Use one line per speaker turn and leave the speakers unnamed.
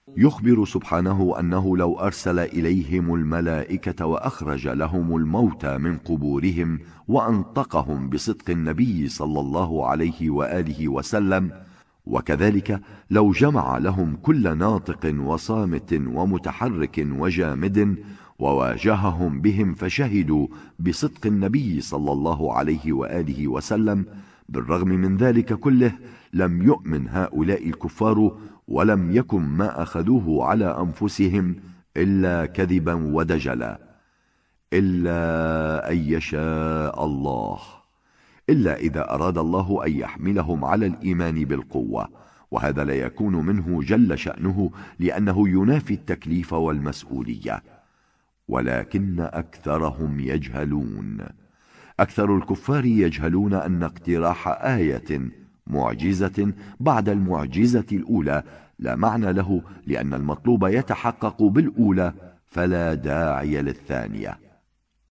يخبر سبحانه أنه لو أرسل إليهم الملائكة وأخرج لهم الموتى من قبورهم وأنطقهم بصدق النبي صلى الله عليه وآله وسلم، وكذلك لو جمع لهم كل ناطق وصامت ومتحرك وجامد وواجههم بهم فشهدوا بصدق النبي صلى الله عليه وآله وسلم، بالرغم من ذلك كله لم يؤمن هؤلاء الكفار، ولم يكن ما أخذوه على أنفسهم إلا كذبا ودجلا، إلا أن يشاء الله، إلا إذا أراد الله أن يحملهم على الإيمان بالقوة، وهذا لا يكون منه جل شأنه لأنه ينافي التكليف والمسؤولية، ولكن أكثرهم يجهلون. أكثر الكفار يجهلون أن اقتراح آية معجزة بعد المعجزة الأولى لا معنى له، لأن المطلوب يتحقق بالأولى فلا داعي للثانية.